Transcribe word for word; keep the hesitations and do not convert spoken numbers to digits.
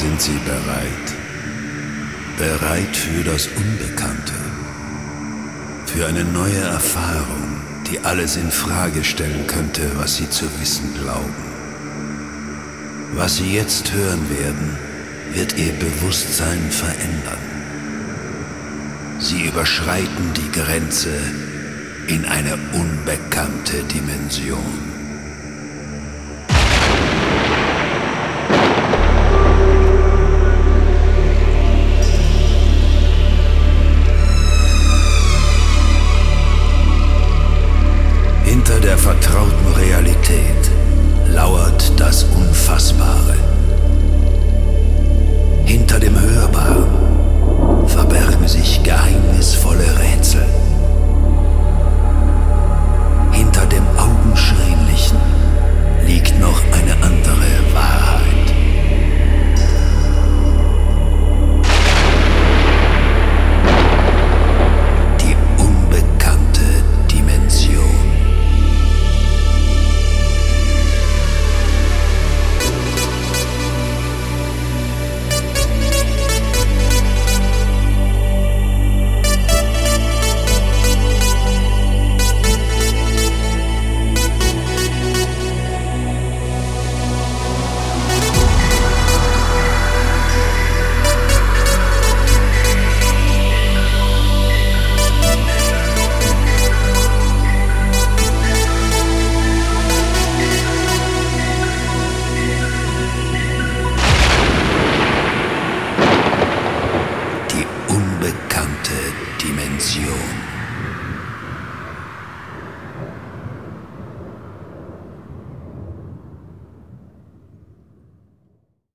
Sind Sie bereit? Bereit für das Unbekannte? Für eine neue Erfahrung, die alles in Frage stellen könnte, was Sie zu wissen glauben. Was Sie jetzt hören werden, wird Ihr Bewusstsein verändern. Sie überschreiten die Grenze in eine unbekannte Dimension. Hinter der vertrauten Realität lauert das Unfassbare. Hinter dem Hörbaren verbergen sich geheimnisvolle Rätsel. Hinter dem Augenscheinlichen liegt noch eine andere Wahrheit. Die unbekannte Dimension. Unbekannte Dimension.